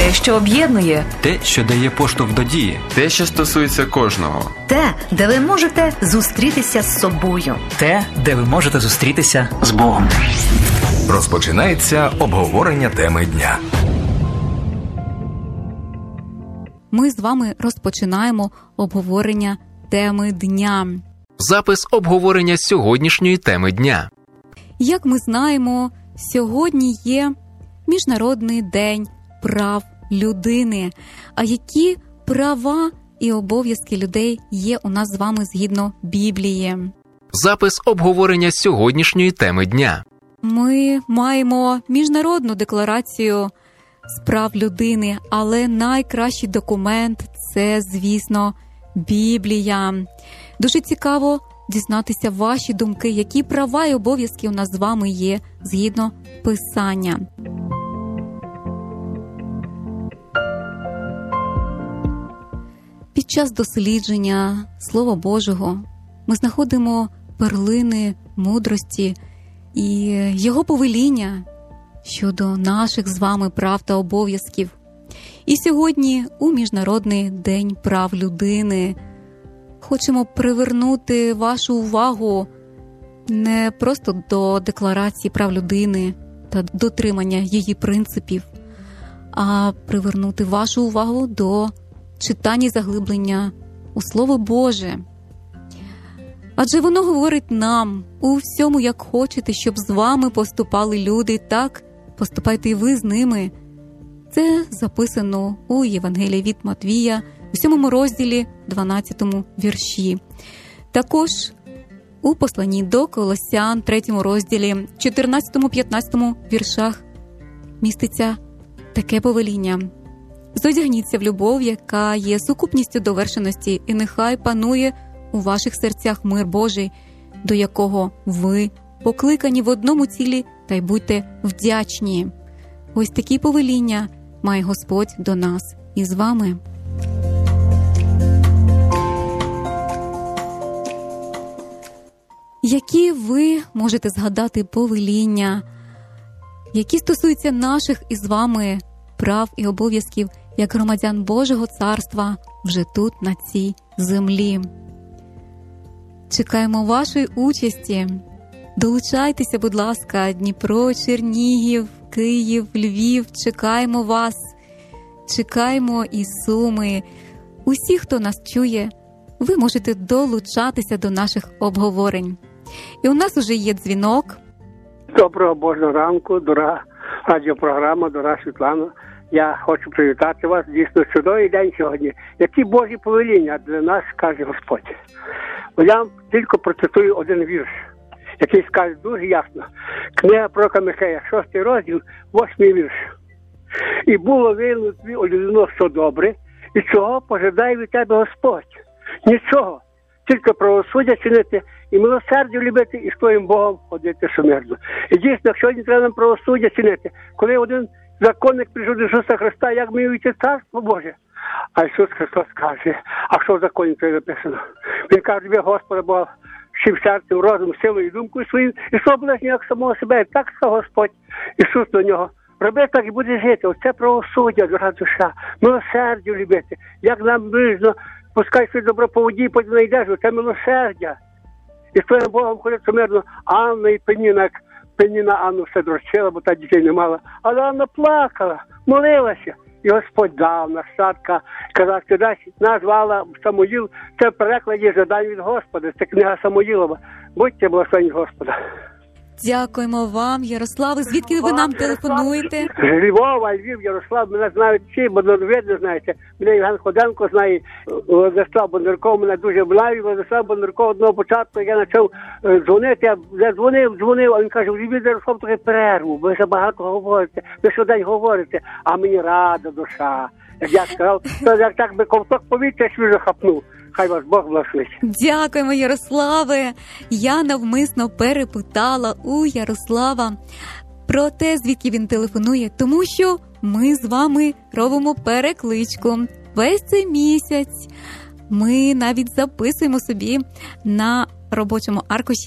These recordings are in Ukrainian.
Те, що об'єднує. Те, що дає поштовх до дії. Те, що стосується кожного. Те, де ви можете зустрітися з собою. Те, де ви можете зустрітися з Богом. Розпочинається обговорення теми дня. Ми з вами розпочинаємо обговорення теми дня. Запис обговорення сьогоднішньої теми дня. Як ми знаємо, сьогодні є Міжнародний день прав людини. А які права і обов'язки людей є у нас з вами згідно Біблії? Запис обговорення сьогоднішньої теми дня. Ми маємо Міжнародну декларацію з прав людини, але найкращий документ – це, звісно, Біблія. Дуже цікаво дізнатися ваші думки, які права і обов'язки у нас з вами є згідно Писання. Під час дослідження Слова Божого ми знаходимо перлини мудрості і його повеління щодо наших з вами прав та обов'язків. І сьогодні у Міжнародний день прав людини хочемо привернути вашу увагу не просто до Декларації прав людини та дотримання її принципів, а привернути вашу увагу до читання і заглиблення у Слово Боже. Адже воно говорить нам: у всьому, як хочете, щоб з вами поступали люди, так поступайте і ви з ними. Це записано у Євангелії від Матвія, у 7 розділі, 12 вірші. Також у посланні до Колосян, 3 розділі, 14-15 віршах міститься таке повеління: «Зодягніться в любов, яка є сукупністю довершеності, і нехай панує у ваших серцях мир Божий, до якого ви покликані в одному цілі, та й будьте вдячні». Ось такі повеління має Господь до нас і з вами. Які ви можете згадати повеління, які стосуються наших із вами прав і обов'язків як громадян Божого Царства вже тут, на цій землі? Чекаємо вашої участі. Долучайтеся, будь ласка, Дніпро, Чернігів, Київ, Львів. Чекаємо вас. Чекаємо і Суми. Усі, хто нас чує, ви можете долучатися до наших обговорень. І у нас уже є дзвінок. Доброго Божого ранку, дорога радіопрограма, дорога Світлана. Я хочу привітати вас. Дійсно, чудовий день сьогодні. Які Божі повеління для нас каже Господь. Я вам тільки процитую один вірш, який скаже дуже ясно. Книга пророка Михея, 6 розділ, 8 вірш. «І було виявлено тобі олюдно, що добре, і чого пожидає від тебе Господь? Нічого, тільки правосуддя чинити, і милосердя любити, і з твоїм Богом ходити шумирно». І дійсно, сьогодні треба нам правосуддя чинити. Коли один законник прийшов до Ісуса Христа, як ми увійти Царство Боже? А Ісус Христос каже: а що в законі це написано? Він каже: тобі Господа Бога всім серцем, розумом, силою і думкою своїм, і свого ближнього як самого себе. Так сказав Господь. Ісус до нього: роби так і будеш жити. Оце правосуддя, дорога душа, милосердя любити. Як нам ближно, пускай свій добро по воді, потім знайдеш, це милосердя. І з твоїм Богом ходити мирно. Анна і Пеніна Анну все дрочила, бо та дітей не мала. Але Анна плакала, молилася. І Господь дав нащадка. Казав, що назвала Самуїл. Це в перекладі «Жадань від Господа». Це книга Самуїлова. Будьте благословені Господа. Дякуємо вам, Ярославе. Звідки ви нам телефонуєте? З Львова, Львів, Ярослав. Мене знають всі, бо видно, знаєте. Мене Євген Ходенко знає, Владислав Бондарков мене дуже знає. Владислав Бондарков одного початку, я почав дзвонити, я дзвонив, а він каже: Львів, Ярослав, трохи перерву, ви забагато говорите, ви щодень говорите, а мені рада душа. Як я сказав, як так би ковток повітря свіжо хапнув. Хай вас Бог благословить. Дякуємо, Ярославе. Я навмисно перепитала у Ярослава про те, звідки він телефонує, тому що ми з вами робимо перекличку весь цей місяць. Ми навіть записуємо собі на робочому аркуші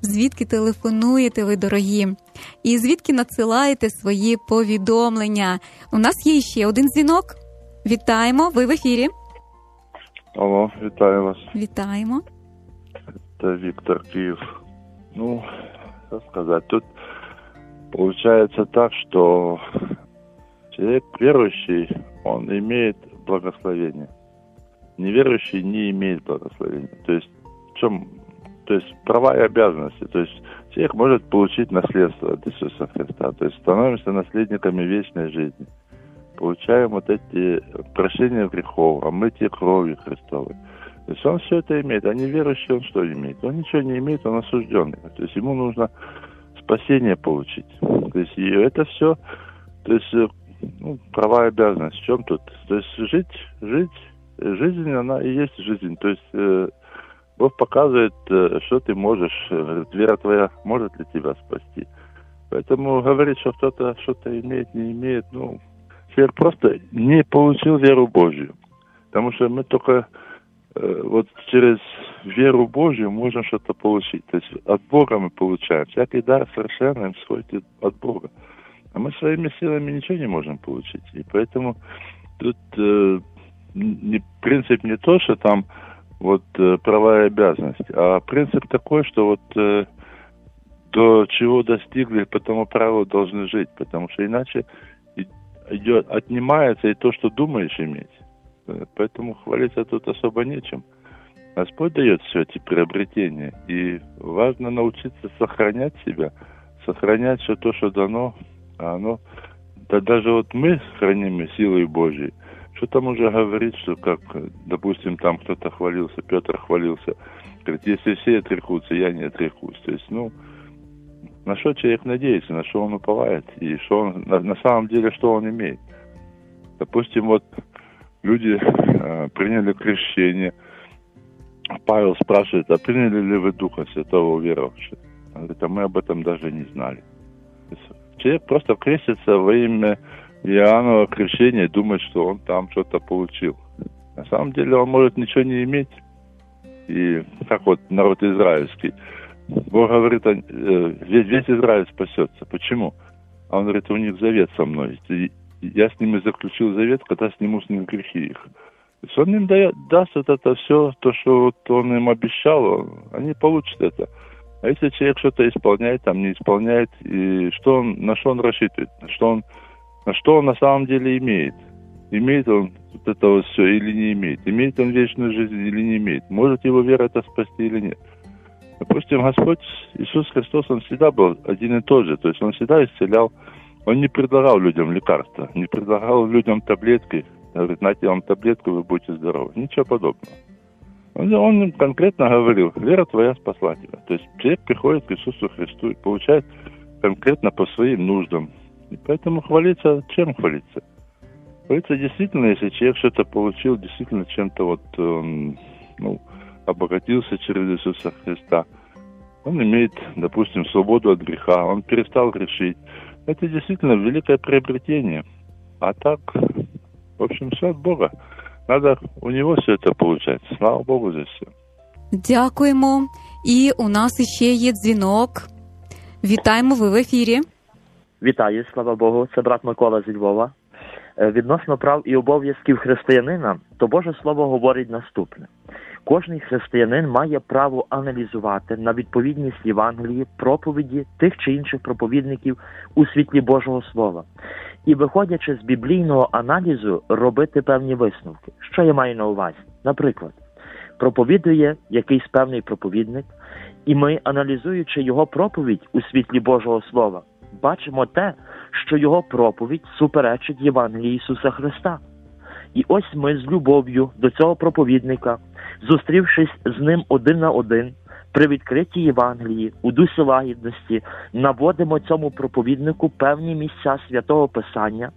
звідки телефонуєте ви, дорогі, і звідки надсилаєте свої повідомлення. У нас є ще один дзвінок. Вітаємо, ви в ефірі. Алло, вітаю вас. Вітаємо. Это Виктор, Киев. Ну, что сказать, тут получается так, что человек верующий, он имеет благословение. Неверующий не имеет благословения. То есть в чем? То есть права и обязанности. То есть человек может получить наследство от Иисуса Христа. То есть становимся наследниками вечной жизни. Получаем вот эти прощения грехов, омытие кровью Христовой. То есть он все это имеет. А неверующий он что имеет? Он ничего не имеет, он осужденный. То есть ему нужно спасение получить. То есть и это все, то есть права и обязанности. В чем тут? То есть жизнь, она и есть жизнь. То есть Бог показывает, что ты можешь, вера твоя может ли тебя спасти. Поэтому говорить, что кто-то что-то имеет, не имеет, человек просто не получил веру Божью. Потому что мы только вот через веру Божью можем что-то получить. То есть от Бога мы получаем. Всякий дар совершенно им сходит от Бога. А мы своими силами ничего не можем получить. И поэтому тут принцип не то, что там вот права и обязанности, а принцип такой, что вот до чего достигли, по тому правилу должны жить. Потому что иначе отнимается и то, что думаешь иметь. Поэтому хвалиться тут особо нечем. Господь дает все эти приобретения. И важно научиться сохранять себя, сохранять все то, что дано. А оно, да даже вот мы храним силой Божьей. Что там уже говорит, что как, допустим, там кто-то хвалился, Петр хвалился. Говорит, если все отрекутся, я не отрекусь. То есть, на что человек надеется, на что он уповает, и что он, на самом деле, что он имеет. Допустим, вот люди приняли крещение. Павел спрашивает, а приняли ли вы Духа Святого уверовавших? Он говорит, а мы об этом даже не знали. Человек просто крестится во имя Иоаннова крещения и думает, что он там что-то получил. На самом деле он может ничего не иметь. И как вот народ израильский. Бог говорит, весь Израиль спасется. Почему? А он говорит, у них завет со мной. Я с ними заключил завет, когда сниму с них грехи их. То есть он им даст вот это все, то, что вот он им обещал, они получат это. А если человек что-то исполняет, там не исполняет, и на что он рассчитывает, на что он на самом деле имеет? Имеет он вот это вот все или не имеет? Имеет он вечную жизнь или не имеет? Может его вера это спасти или нет? Допустим, Господь Иисус Христос, Он всегда был один и тот же. То есть Он всегда исцелял. Он не предлагал людям лекарства, не предлагал людям таблетки. Говорит, нате вам таблетку, вы будете здоровы. Ничего подобного. Он конкретно говорил, вера твоя спасла тебя. То есть человек приходит к Иисусу Христу и получает конкретно по своим нуждам. И поэтому хвалиться, чем хвалиться? Хвалиться действительно, если человек что-то получил, действительно чем-то вот, обогатился через Иисуса Христа. Он имеет, допустим, свободу от греха, он перестал грешить. Это действительно великое приобретение. А так, в общем, все от Бога. Надо у Него все это получать. Слава Богу за все. Дякуємо. І у нас іще є дзвінок. Вітаємо, ви в ефірі. Вітаю, слава Богу. Це брат Микола зі Львова. Відносно прав і обов'язків християнина, то Боже Слово говорить наступне. Кожний християнин має право аналізувати на відповідність Євангелії проповіді тих чи інших проповідників у світлі Божого Слова. І, виходячи з біблійного аналізу, робити певні висновки. Що я маю на увазі? Наприклад, проповідує якийсь певний проповідник, і ми, аналізуючи його проповідь у світлі Божого Слова, бачимо те, що його проповідь суперечить Євангелії Ісуса Христа. І ось ми з любов'ю до цього проповідника, зустрівшись з ним один на один, при відкритій Євангелії, у дусі лагідності, наводимо цьому проповіднику певні місця Святого Писання,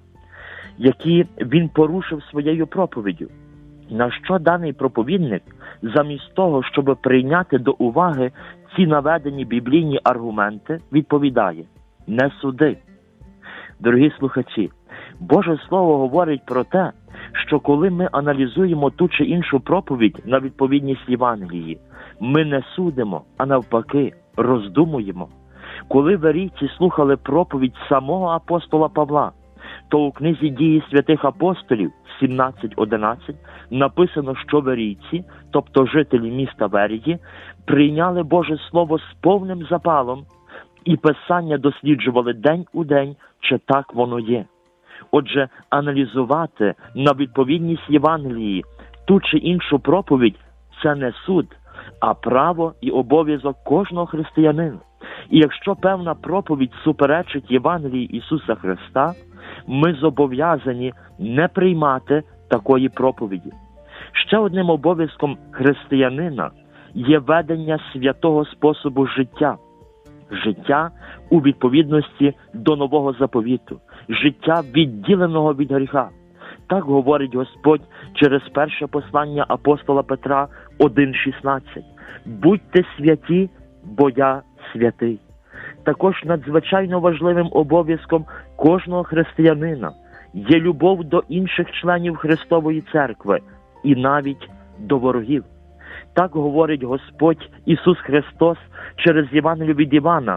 які він порушив своєю проповіддю. На що даний проповідник, замість того, щоб прийняти до уваги ці наведені біблійні аргументи, відповідає: «Не суди». Дорогі слухачі, Боже Слово говорить про те, що коли ми аналізуємо ту чи іншу проповідь на відповідність Євангелії, ми не судимо, а навпаки, роздумуємо. Коли верійці слухали проповідь самого апостола Павла, то у книзі «Дії святих апостолів» 17:11 написано, що верійці, тобто жителі міста Верії, прийняли Боже Слово з повним запалом і Писання досліджували день у день, чи так воно є. Отже, аналізувати на відповідність Євангелії ту чи іншу проповідь – це не суд, а право і обов'язок кожного християнина. І якщо певна проповідь суперечить Євангелії Ісуса Христа, ми зобов'язані не приймати такої проповіді. Ще одним обов'язком християнина є ведення святого способу життя. Життя у відповідності до нового заповіту, життя відділеного від гріха. Так говорить Господь через перше послання апостола Петра 1:16. «Будьте святі, бо я святий». Також надзвичайно важливим обов'язком кожного християнина є любов до інших членів Христової Церкви і навіть до ворогів. Так говорить Господь Ісус Христос через Євангелію від Івана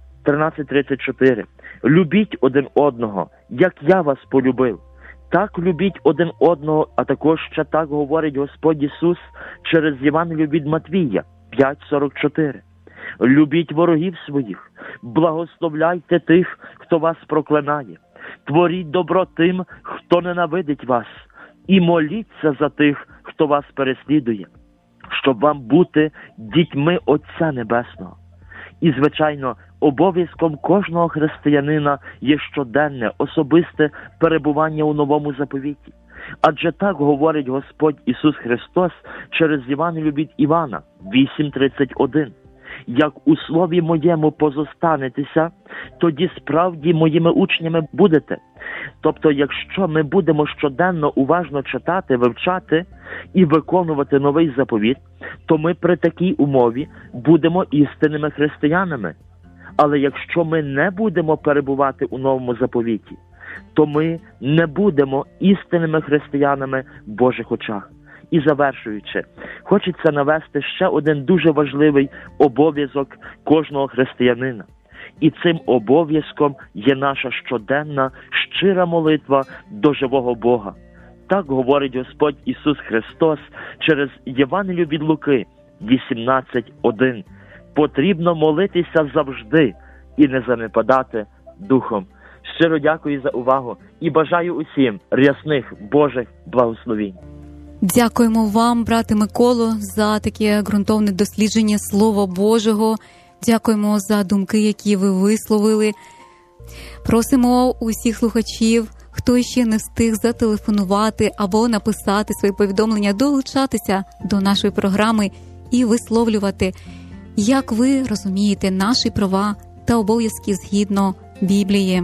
13:34. «Любіть один одного, як я вас полюбив. Так любіть один одного», а також ще так говорить Господь Ісус через Євангелію від Матвія 5:44. «Любіть ворогів своїх, благословляйте тих, хто вас проклинає, творіть добро тим, хто ненавидить вас, і моліться за тих, хто вас переслідує, щоб вам бути дітьми Отця Небесного». І, звичайно, обов'язком кожного християнина є щоденне, особисте перебування у новому заповіті. Адже так говорить Господь Ісус Христос через Євангелію від Івана 8:31. «Як у слові моєму позостанетеся, тоді справді моїми учнями будете». Тобто, якщо ми будемо щоденно уважно читати, вивчати і виконувати новий заповіт, то ми при такій умові будемо істинними християнами. Але якщо ми не будемо перебувати у новому заповіті, то ми не будемо істинними християнами в Божих очах. І завершуючи, хочеться навести ще один дуже важливий обов'язок кожного християнина. І цим обов'язком є наша щоденна, щира молитва до живого Бога. Так говорить Господь Ісус Христос через Євангелію від Луки 18:1. «Потрібно молитися завжди і не занепадати духом». Щиро дякую за увагу і бажаю усім рясних Божих благословінь. Дякуємо вам, брате Миколо, за таке ґрунтовне дослідження Слова Божого. Дякуємо за думки, які ви висловили. Просимо усіх слухачів, хто ще не встиг зателефонувати або написати свої повідомлення, долучатися до нашої програми і висловлювати, як ви розумієте наші права та обов'язки згідно Біблії.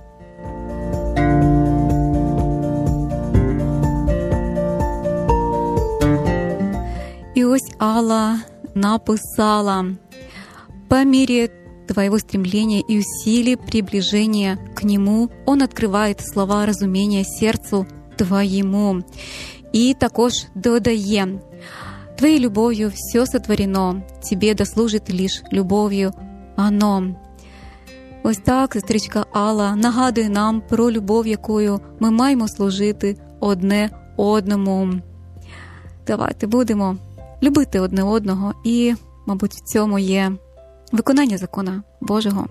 И ось Алла написала: «По мере твоего стремления и усилий приближения к Нему Он открывает слова разумения сердцу твоему». И також додає: «Твоей любовью все сотворено, тебе дослужит лишь любов'ю оно». Ось так сестричка Алла нагадує нам про любов, якою ми маємо служити одне одному. Давайте будемо любити одне одного, і, мабуть, в цьому є виконання закона Божого.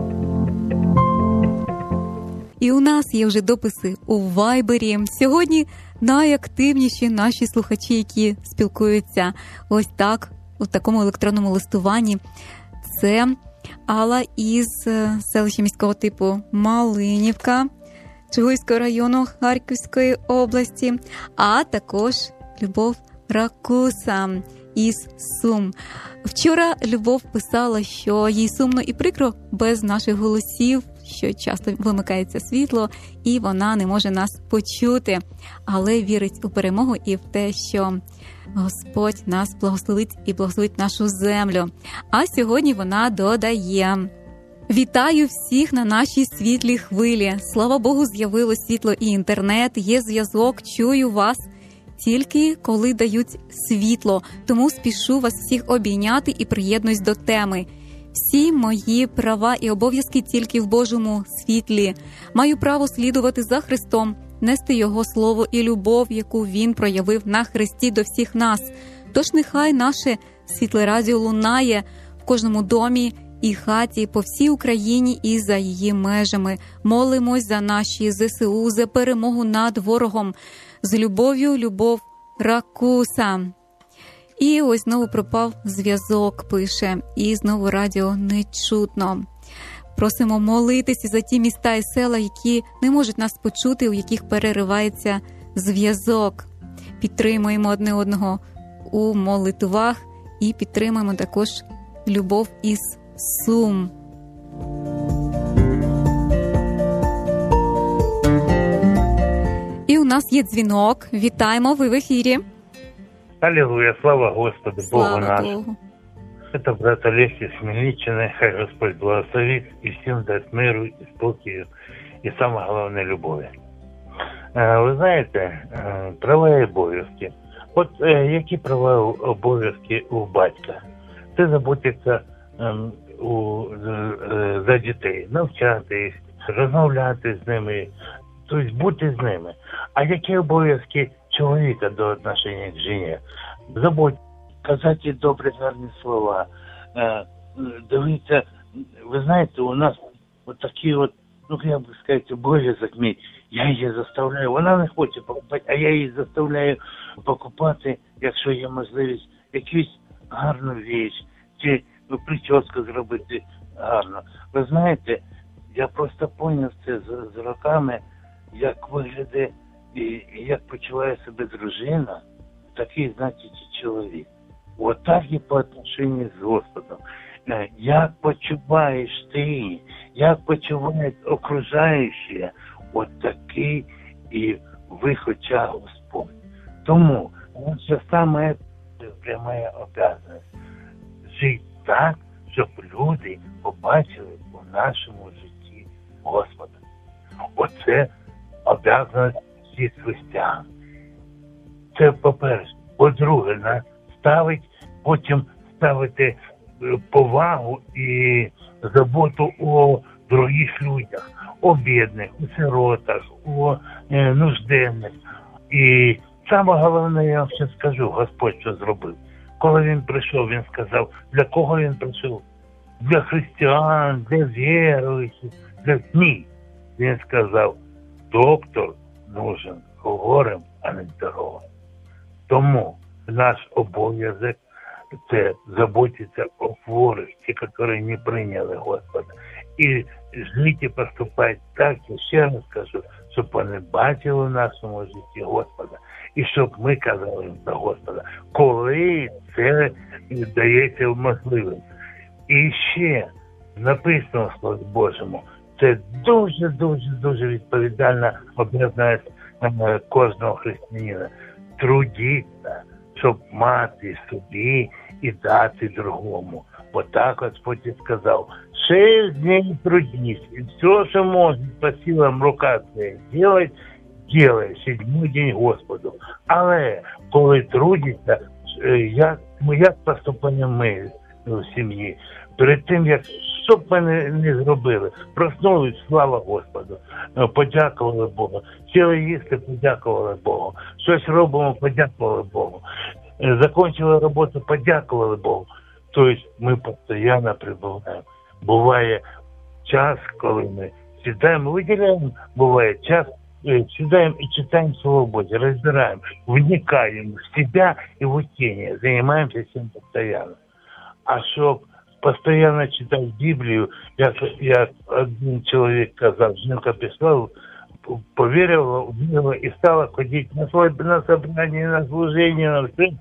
І у нас є вже дописи у Вайбері. Сьогодні найактивніші наші слухачі, які спілкуються ось так, у такому електронному листуванні. Це Алла із селища міського типу Малинівка Чугуйського району Харківської області, а також Любов Ракуса із Сум. Вчора Любов писала, що їй сумно і прикро без наших голосів, що часто вимикається світло, і вона не може нас почути, але вірить у перемогу і в те, що Господь нас благословить і благословить нашу землю. А сьогодні вона додає: «Вітаю всіх на нашій світлій хвилі. Слава Богу, з'явилось світло і інтернет, є зв'язок, чую вас тільки коли дають світло, тому спішу вас всіх обійняти і приєднуюсь до теми. Всі мої права і обов'язки тільки в Божому світлі. Маю право слідувати за Христом, нести Його слово і любов, яку Він проявив на Христі до всіх нас. Тож нехай наше світле радіо лунає в кожному домі і хаті по всій Україні і за її межами. Молимось за наші ЗСУ, за перемогу над ворогом. З любов'ю, Любов Ракуса. І ось знову пропав зв'язок, пише, і знову радіо не чутно. Просимо молитися за ті міста і села, які не можуть нас почути, у яких переривається зв'язок. Підтримуємо одне одного у молитвах і підтримуємо також Любов із Сум. І у нас є дзвінок. Вітаємо, ви в ефірі. Аллилуйя, слава Господу, слава Богу нашему. Богу. Это брат Олег из Хмельниччины. Хай Господь благословит и всем даст миру, и спокою, и самое главное, любові. Ви знаєте, права і обов'язки. От які права і обов'язки у батька? Це заботиться за дітей, навчати їх, розмовляти з ними, тобто бути з ними. А які обов'язки чоловіка до отношення к жені? Заботитися, казати добрі, гарні слова. Дивіться, ви знаєте, у нас от такі от, ну, я би сказати, обов'язок мій. Я її заставляю, вона не хоче покупати, а я її заставляю покупати, якщо є можливість, якусь гарну річ, чи прическу зробити гарно. Ви знаєте, я просто поняв це з роками, як виглядає і як почуває себе дружина, такий, значить, і чоловік. Отак і по отношенню з Господом. Як почуваєш ти, як почувають окружаючі, от такий і ви хоча Господь. Тому це саме пряма обов'язаність. Жити так, щоб люди побачили у нашому житті Господа. Оце обов'язаність всіх християн. Це по-перше. По-друге, потім ставити повагу і заботу о других людях, о бідних, у сиротах, о нужденних. І саме головне, я вам ще скажу, Господь що зробив. Коли він прийшов, він сказав, для кого він прийшов? Для християн, для віруючих, ні. Він сказав, доктор нужен хворим, а не здоровим. Тому наш обов'язок – це заботитися о хворих, ті, які не прийняли Господа. І жити, поступати так, я ще раз кажу, щоб вони бачили в нашому житті Господа. І щоб ми казали їм за Господа, коли це дається можливим. І ще написано в Слові Божому, це дуже відповідальна обов'язаність кожного християнина. Трудіться, щоб мати собі і дати другому. Бо так Господь і сказав, 6 днів трудись, і все, що може по силам рука твоя делать, делай, 7-й день Господу. Але коли трудиться, як поступаємо ми в сім'ї? Перед тим, як що б ми не зробили, проснулись, слава Господу, подякували Богу, сіли їсти, подякували Богу, щось робимо, подякували Богу, закінчили роботу, подякували Богу. Тобто ми постійно прибуваємо. Буває час, коли ми сідаємо, виділяємо, буває час, сідаємо і читаємо Слово Божье, розбираємо, вникаємо в себе і в учення, займаємося цим постійно. А щоб постоянно читать Библию, як один чоловік казав, жінка пішла, повірила, увірила і стала ходити на собрання, на служення, на все.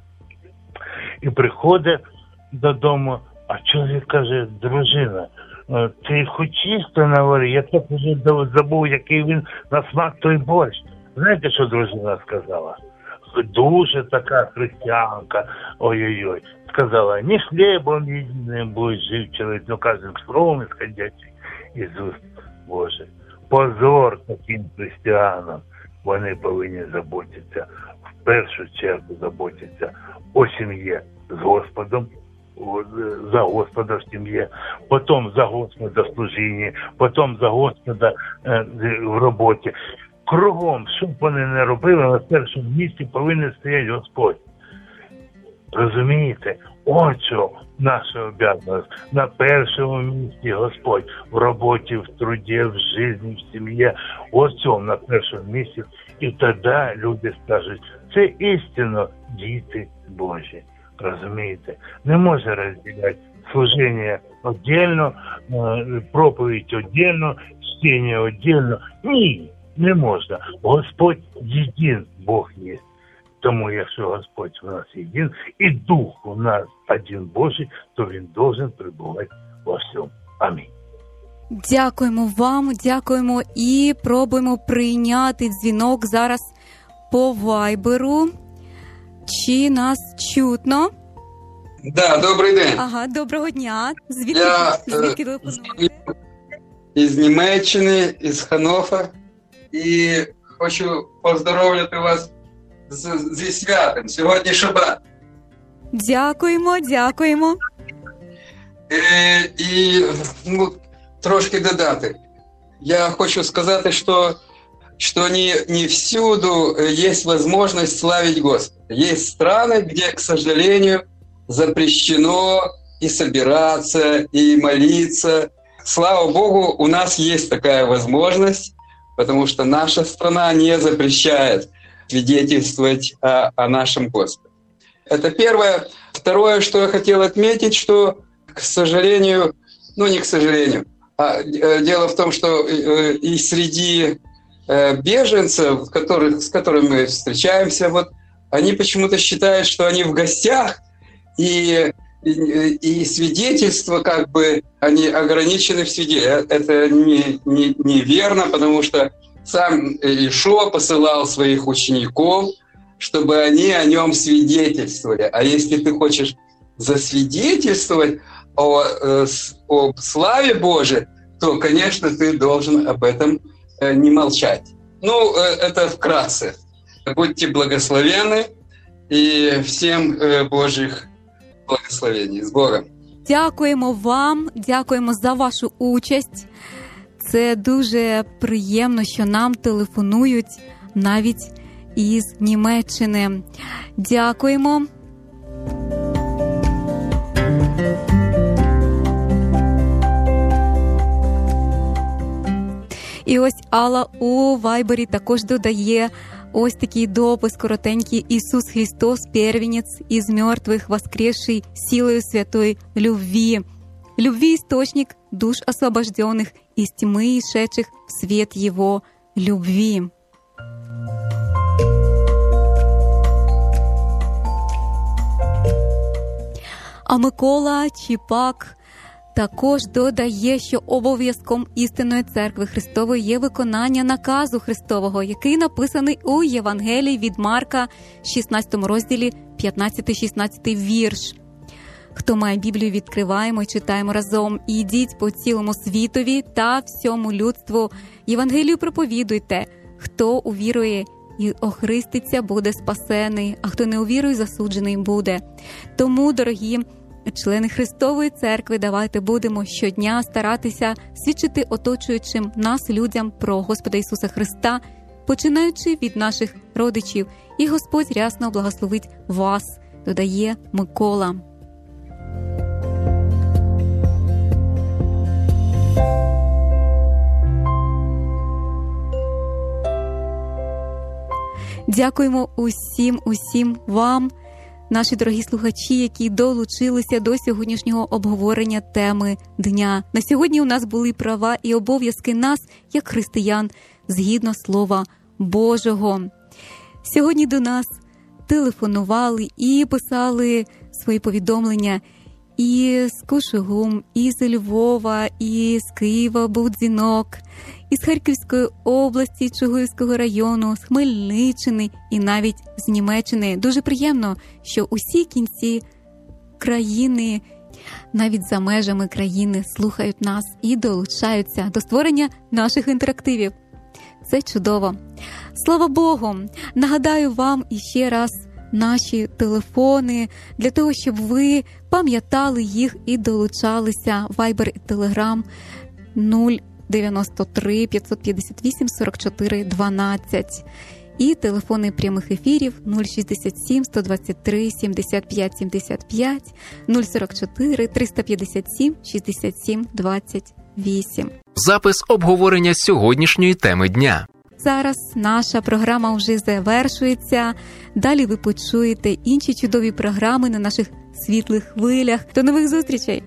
І приходить додому, а чоловік каже, дружина, ти хоч чисто навари, я так вже забув, який він на смак той борщ. Знаєте, що дружина сказала? Дуже така християнка, ой-ой-ой, сказала, не хлебом єдиним буде жив чоловік, но кожним словом исходячим із уст Божих. Позор таким християнам. Вони повинні заботитися, в першу чергу заботитися о сім'ї з Господом, за Господа в сім'ї, потім за Господа в служінні, потім за Господа в роботі. Кругом, що б вони не робили, на першому місці повинен стояти Господь. Розумієте? Оце наша обов'язаність. На першому місці Господь. В роботі, в труді, в житті, в сім'ї. Оце на першому місці. І тоді люди скажуть, це істинно діти Божі. Розумієте? Не може розділяти служіння віддільно, проповідь віддільно, чтення віддільно. Ні, не можна. Господь єдин Бог є. Тому, якщо Господь у нас єдин, і Дух у нас один Божий, то Він должен перебувати во всьому. Амінь. Дякуємо вам, дякуємо і пробуємо прийняти дзвінок зараз по вайберу. Чи нас чутно? Да, добрий день. Ага, доброго дня. Звідки телефонуєте? Із Німеччини, із Ханнофер. І хочу поздоровляти вас зі святом. Сьогодні шабат. Дякуємо. І трошки додати. Я хочу сказати, что не всюду есть возможность славить Господа. Есть страны, где, к сожалению, запрещено и собираться, и молиться. Слава Богу, у нас есть такая возможность, потому что наша страна не запрещает свидетельствовать о нашем Господе. Это первое. Второе, что я хотел отметить, что, к сожалению, не к сожалению, а дело в том, что и среди беженцев, с которыми мы встречаемся, они почему-то считают, что они в гостях, и свидетельства, они ограничены в свидетельстве. Это неверно, потому что сам Иешуа посылал своих учеников, чтобы они о нем свидетельствовали. А если ты хочешь засвидетельствовать о славе Божией, то, конечно, ты должен об этом не молчать. Это вкратце. Будьте благословенны и всем Божьих благословений. С Богом. Дякуємо вам, дякуємо за вашу участь. Це дуже приємно, що нам телефонують навіть із Німеччини. Дякуємо. І ось Алла у Вайбері також додає ось такий допис коротенький: «Ісус Христос, первенец из мертвых, воскресший силою святой любви. Любви источник душ освобожденных из тьмы и шедших в свет Его любви». А Микола Чіпак також додає, що обов'язком істинної церкви Христової є виконання наказу Христового, який написаний у Євангелії від Марка, 16 розділі, 15-16 вірш. Хто має Біблію, відкриваємо і читаємо разом. «Ідіть по цілому світові та всьому людству. Євангелію проповідуйте. Хто увірує і охреститься, буде спасений, а хто не увірує, засуджений буде». Тому, дорогі члени Христової церкви, давайте будемо щодня старатися свідчити оточуючим нас людям про Господа Ісуса Христа, починаючи від наших родичів. І Господь рясно благословить вас, додає Микола. Дякуємо усім вам, наші дорогі слухачі, які долучилися до сьогоднішнього обговорення теми дня. На сьогодні у нас були права і обов'язки нас, як християн, згідно Слова Божого. Сьогодні до нас телефонували і писали свої повідомлення і з Кошугум, і з Львова, і з Києва був дзвінок, із Харківської області, Чугуївського району, з Хмельниччини і навіть з Німеччини. Дуже приємно, що усі кінці країни, навіть за межами країни, слухають нас і долучаються до створення наших інтерактивів. Це чудово. Слава Богу! Нагадаю вам іще раз наші телефони, для того, щоб ви пам'ятали їх і долучалися. Viber і Telegram 093 558 44 12. І телефони прямих ефірів 067 123 75 75, 044 357 67 28. Запис обговорення сьогоднішньої теми дня. Зараз наша програма вже завершується. Далі ви почуєте інші чудові програми на наших світлих хвилях. До нових зустрічей!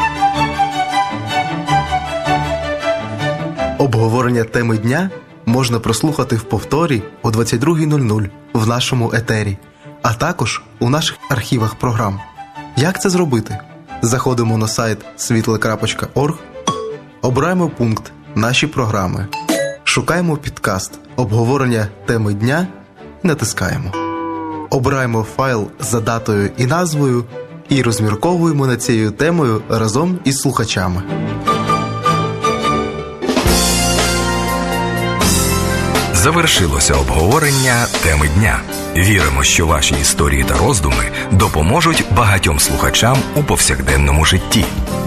Обговорення теми дня можна прослухати в повторі о 22:00 в нашому етері, а також у наших архівах програм. Як це зробити? Заходимо на сайт світле.орг, обираємо пункт «Наші програми», шукаємо підкаст «Обговорення теми дня» і натискаємо. Обираємо файл за датою і назвою і розмірковуємо над цією темою разом із слухачами. Завершилося обговорення теми дня. Віримо, що ваші історії та роздуми допоможуть багатьом слухачам у повсякденному житті.